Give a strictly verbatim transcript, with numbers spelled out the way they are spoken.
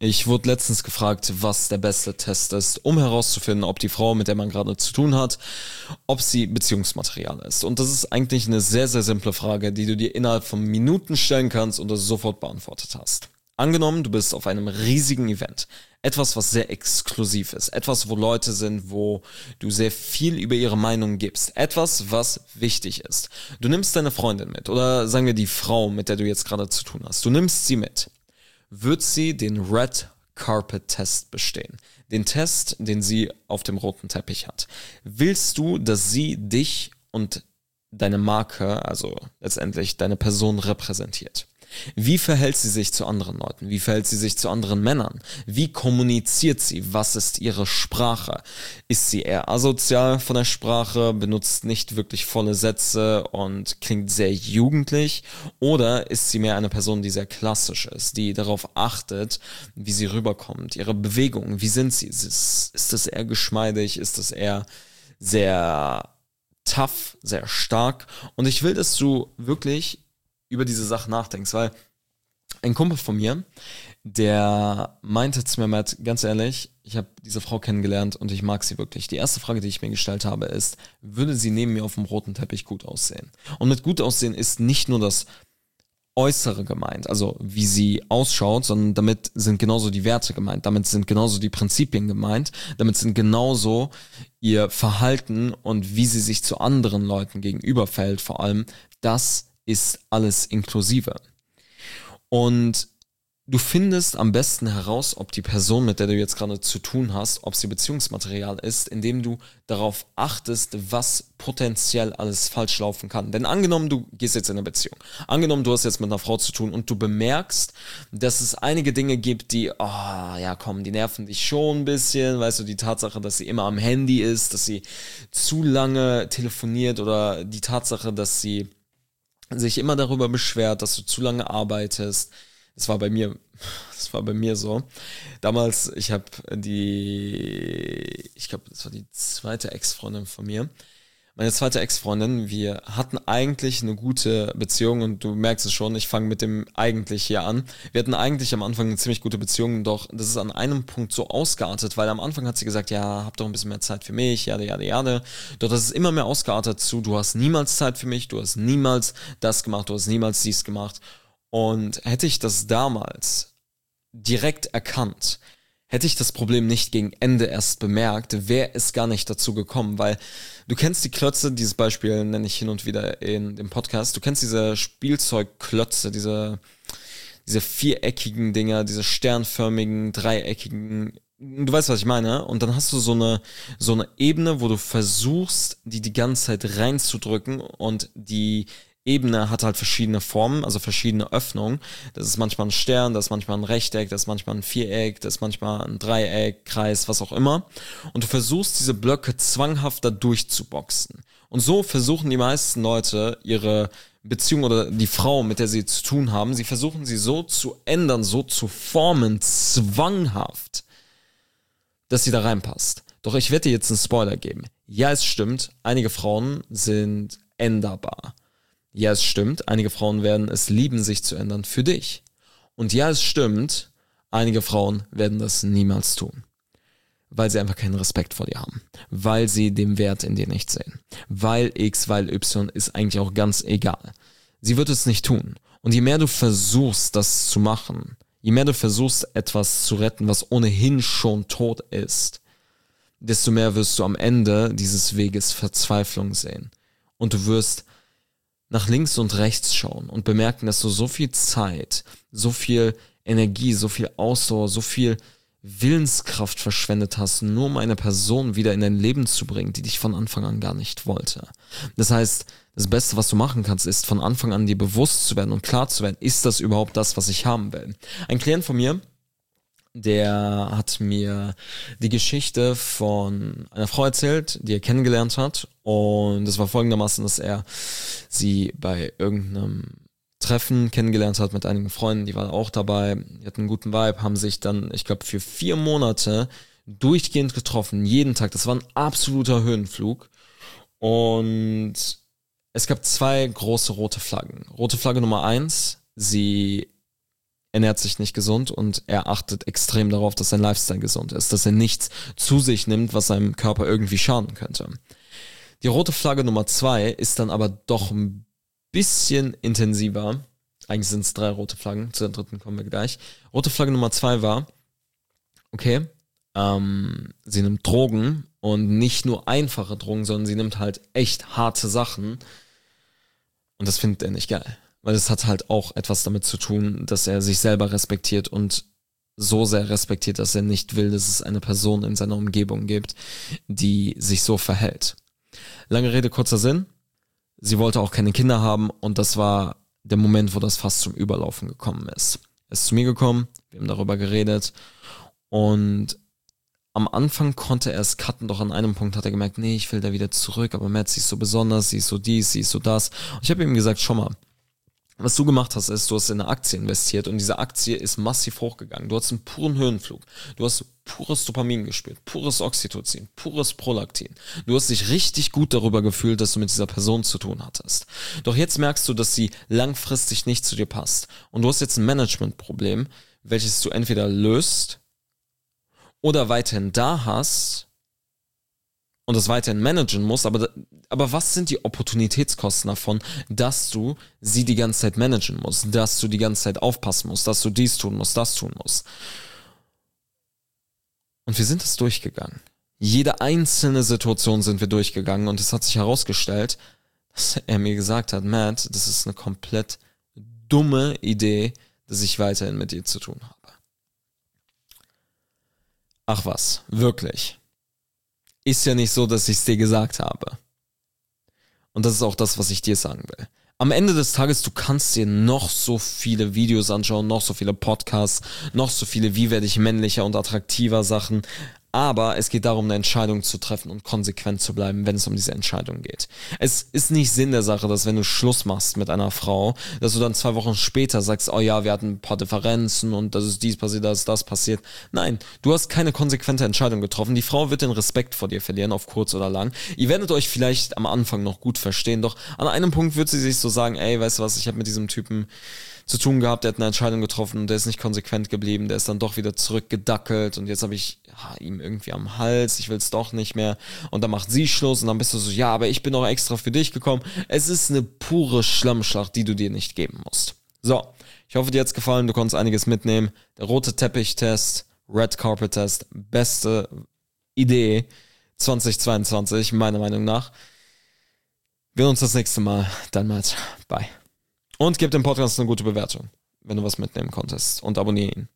Ich wurde letztens gefragt, was der beste Test ist, um herauszufinden, ob die Frau, mit der man gerade zu tun hat, ob sie Beziehungsmaterial ist. Und das ist eigentlich eine sehr, sehr simple Frage, die du dir innerhalb von Minuten stellen kannst und das sofort beantwortet hast. Angenommen, du bist auf einem riesigen Event. Etwas, was sehr exklusiv ist. Etwas, wo Leute sind, wo du sehr viel über ihre Meinung gibst. Etwas, was wichtig ist. Du nimmst deine Freundin mit oder sagen wir die Frau, mit der du jetzt gerade zu tun hast. Du nimmst sie mit. Wird sie den Red Carpet Test bestehen? Den Test, den sie auf dem roten Teppich hat. Willst du, dass sie dich und deine Marke, also letztendlich deine Person repräsentiert? Wie verhält sie sich zu anderen Leuten? Wie verhält sie sich zu anderen Männern? Wie kommuniziert sie? Was ist ihre Sprache? Ist sie eher asozial von der Sprache, benutzt nicht wirklich volle Sätze und klingt sehr jugendlich? Oder ist sie mehr eine Person, die sehr klassisch ist, die darauf achtet, wie sie rüberkommt, ihre Bewegungen? Wie sind sie? Ist es, ist das eher geschmeidig? Ist das eher sehr tough, sehr stark? Und ich will, dass du wirklich über diese Sache nachdenkst, weil ein Kumpel von mir, der meinte zu mir, Matt, ganz ehrlich, ich habe diese Frau kennengelernt und ich mag sie wirklich. Die erste Frage, die ich mir gestellt habe, ist, würde sie neben mir auf dem roten Teppich gut aussehen? Und mit gut aussehen ist nicht nur das Äußere gemeint, also wie sie ausschaut, sondern damit sind genauso die Werte gemeint, damit sind genauso die Prinzipien gemeint, damit sind genauso ihr Verhalten und wie sie sich zu anderen Leuten gegenüber verhält, vor allem, das ist alles inklusive. Und du findest am besten heraus, ob die Person, mit der du jetzt gerade zu tun hast, ob sie Beziehungsmaterial ist, indem du darauf achtest, was potenziell alles falsch laufen kann. Denn angenommen, du gehst jetzt in eine Beziehung. Angenommen, du hast jetzt mit einer Frau zu tun und du bemerkst, dass es einige Dinge gibt, die, oh, ja komm, die nerven dich schon ein bisschen. Weißt du, die Tatsache, dass sie immer am Handy ist, dass sie zu lange telefoniert oder die Tatsache, dass sie sich immer darüber beschwert, dass du zu lange arbeitest. Das war bei mir, das war bei mir so. Damals, ich habe die, ich glaube, das war die zweite Ex-Freundin von mir. Meine zweite Ex-Freundin, wir hatten eigentlich eine gute Beziehung und du merkst es schon, ich fange mit dem eigentlich hier an. Wir hatten eigentlich am Anfang eine ziemlich gute Beziehung, doch das ist an einem Punkt so ausgeartet, weil am Anfang hat sie gesagt, ja, hab doch ein bisschen mehr Zeit für mich, jade, jade, jade. Doch das ist immer mehr ausgeartet zu, du hast niemals Zeit für mich, du hast niemals das gemacht, du hast niemals dies gemacht. Und hätte ich das damals direkt erkannt, hätte ich das Problem nicht gegen Ende erst bemerkt, wäre es gar nicht dazu gekommen, weil du kennst die Klötze, dieses Beispiel nenne ich hin und wieder in dem Podcast, du kennst diese Spielzeugklötze, diese, diese viereckigen Dinger, diese sternförmigen, dreieckigen, du weißt, was ich meine, und dann hast du so eine, so eine Ebene, wo du versuchst, die die ganze Zeit reinzudrücken und die Ebene hat halt verschiedene Formen, also verschiedene Öffnungen. Das ist manchmal ein Stern, das ist manchmal ein Rechteck, das ist manchmal ein Viereck, das ist manchmal ein Dreieck, Kreis, was auch immer. Und du versuchst diese Blöcke zwanghaft da durchzuboxen. Und so versuchen die meisten Leute ihre Beziehung oder die Frau, mit der sie zu tun haben, sie versuchen sie so zu ändern, so zu formen, zwanghaft, dass sie da reinpasst. Doch ich werde dir jetzt einen Spoiler geben. Ja, es stimmt, einige Frauen sind änderbar. Ja, es stimmt, einige Frauen werden es lieben, sich zu ändern für dich. Und ja, es stimmt, einige Frauen werden das niemals tun. Weil sie einfach keinen Respekt vor dir haben. Weil sie den Wert in dir nicht sehen. Weil X, weil Y ist eigentlich auch ganz egal. Sie wird es nicht tun. Und je mehr du versuchst, das zu machen, je mehr du versuchst, etwas zu retten, was ohnehin schon tot ist, desto mehr wirst du am Ende dieses Weges Verzweiflung sehen. Und du wirst nach links und rechts schauen und bemerken, dass du so viel Zeit, so viel Energie, so viel Ausdauer, so viel Willenskraft verschwendet hast, nur um eine Person wieder in dein Leben zu bringen, die dich von Anfang an gar nicht wollte. Das heißt, das Beste, was du machen kannst, ist von Anfang an dir bewusst zu werden und klar zu werden, ist das überhaupt das, was ich haben will? Ein Klient von mir, der hat mir die Geschichte von einer Frau erzählt, die er kennengelernt hat, und es war folgendermaßen, dass er sie bei irgendeinem Treffen kennengelernt hat mit einigen Freunden, die waren auch dabei, die hatten einen guten Vibe, haben sich dann, ich glaube, für vier Monate durchgehend getroffen, jeden Tag, das war ein absoluter Höhenflug, und es gab zwei große rote Flaggen. Rote Flagge Nummer eins, sie ernährt sich nicht gesund und er achtet extrem darauf, dass sein Lifestyle gesund ist, dass er nichts zu sich nimmt, was seinem Körper irgendwie schaden könnte. Die rote Flagge Nummer zwei ist dann aber doch ein bisschen intensiver. Eigentlich sind es drei rote Flaggen, zu der dritten kommen wir gleich. Rote Flagge Nummer zwei war, okay, ähm, sie nimmt Drogen und nicht nur einfache Drogen, sondern sie nimmt halt echt harte Sachen und das findet er nicht geil. Weil es hat halt auch etwas damit zu tun, dass er sich selber respektiert und so sehr respektiert, dass er nicht will, dass es eine Person in seiner Umgebung gibt, die sich so verhält. Lange Rede, kurzer Sinn. Sie wollte auch keine Kinder haben und das war der Moment, wo das fast zum Überlaufen gekommen ist. Er ist zu mir gekommen, wir haben darüber geredet und am Anfang konnte er es cutten, doch an einem Punkt hat er gemerkt, nee, ich will da wieder zurück, aber Matt, sie ist so besonders, sie ist so dies, sie ist so das. Und ich habe ihm gesagt, schau mal, was du gemacht hast, ist, du hast in eine Aktie investiert und diese Aktie ist massiv hochgegangen. Du hast einen puren Höhenflug. Du hast pures Dopamin gespürt, pures Oxytocin, pures Prolaktin. Du hast dich richtig gut darüber gefühlt, dass du mit dieser Person zu tun hattest. Doch jetzt merkst du, dass sie langfristig nicht zu dir passt. Und du hast jetzt ein Managementproblem, welches du entweder löst oder weiterhin da hast und das weiterhin managen musst, aber, aber was sind die Opportunitätskosten davon, dass du sie die ganze Zeit managen musst, dass du die ganze Zeit aufpassen musst, dass du dies tun musst, das tun musst. Und wir sind es durchgegangen. Jede einzelne Situation sind wir durchgegangen und es hat sich herausgestellt, dass er mir gesagt hat, Matt, das ist eine komplett dumme Idee, dass ich weiterhin mit dir zu tun habe. Ach was, wirklich. Ist ja nicht so, dass ich es dir gesagt habe. Und das ist auch das, was ich dir sagen will. Am Ende des Tages, du kannst dir noch so viele Videos anschauen, noch so viele Podcasts, noch so viele Wie werde ich männlicher und attraktiver Sachen. Aber es geht darum, eine Entscheidung zu treffen und konsequent zu bleiben, wenn es um diese Entscheidung geht. Es ist nicht Sinn der Sache, dass wenn du Schluss machst mit einer Frau, dass du dann zwei Wochen später sagst, oh ja, wir hatten ein paar Differenzen und das ist dies passiert, das ist das passiert. Nein, du hast keine konsequente Entscheidung getroffen. Die Frau wird den Respekt vor dir verlieren, auf kurz oder lang. Ihr werdet euch vielleicht am Anfang noch gut verstehen, doch an einem Punkt wird sie sich so sagen, ey, weißt du was, ich habe mit diesem Typen zu tun gehabt, der hat eine Entscheidung getroffen und der ist nicht konsequent geblieben, der ist dann doch wieder zurückgedackelt und jetzt habe ich ja, ihm irgendwie am Hals, ich will es doch nicht mehr und dann macht sie Schluss und dann bist du so, ja, aber ich bin auch extra für dich gekommen. Es ist eine pure Schlammschlacht, die du dir nicht geben musst. So, ich hoffe, dir hat's gefallen, du konntest einiges mitnehmen. Der rote Teppich-Test, Red Carpet-Test, beste Idee zweitausendzweiundzwanzig, meiner Meinung nach. Wir sehen uns das nächste Mal, dann mal, bye. Und gib dem Podcast eine gute Bewertung, wenn du was mitnehmen konntest. Und abonniere ihn.